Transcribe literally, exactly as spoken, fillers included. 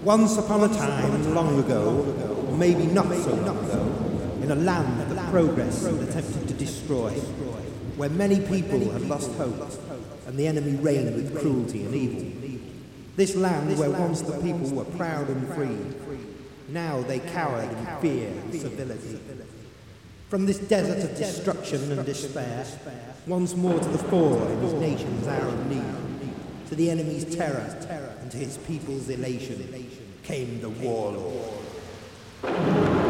Once upon a time, long ago, or maybe not so long ago, in a land that progress had attempted to destroy, where many people had lost hope, and the enemy reigned with cruelty and evil. This land where once the people were proud and free, now they cowered in fear and servility. From this desert of destruction and despair, once more to the fore in his nation's hour of need, to the enemy's terror and to his people's elation, came the warlord.